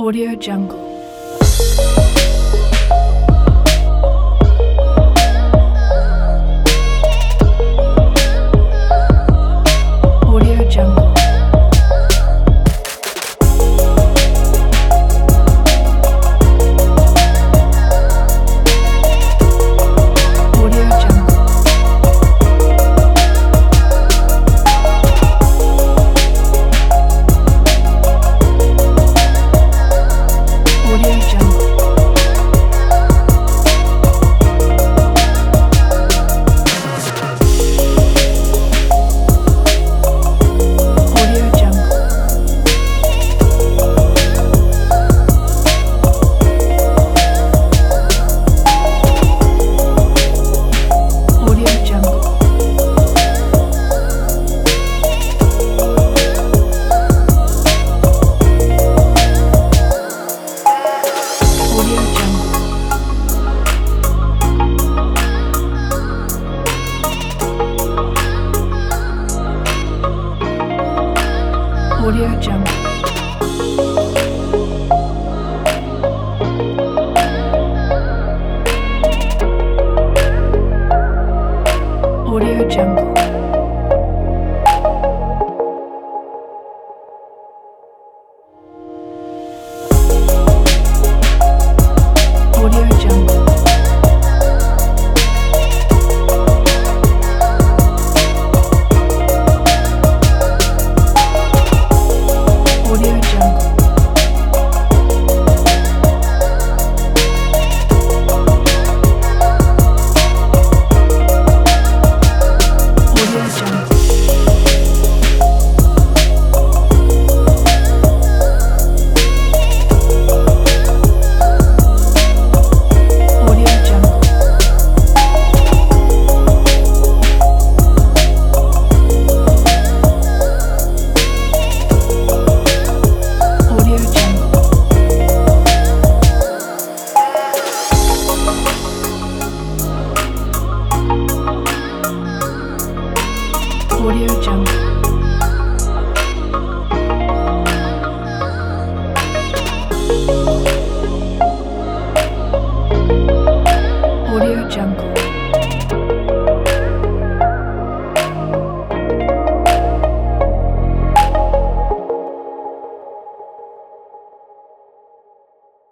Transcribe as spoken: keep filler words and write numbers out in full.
Audio Jungle. Audio Jungle. Audio Jungle. Audio Jungle. Audio Jungle. Audio Jungle. Audio Jungle. Audio Jungle. Audio Jungle. Audio Jungle. Audio Jungle. Audio Jungle. Audio Jungle. Audio Jungle. Audio Jungle.